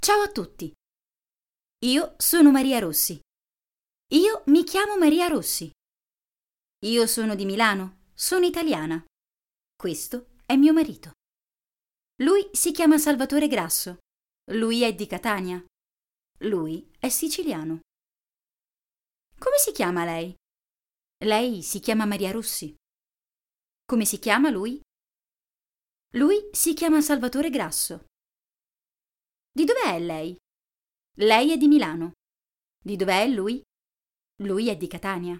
Ciao a tutti. Io sono Maria Rossi. Io mi chiamo Maria Rossi. Io sono di Milano, sono italiana. Questo è mio marito. Lui si chiama Salvatore Grasso. Lui è di Catania. Lui è siciliano. Come si chiama lei? Lei si chiama Maria Rossi. Come si chiama lui? Lui si chiama Salvatore Grasso. Di dov'è lei? Lei è di Milano. Di dov'è lui? Lui è di Catania.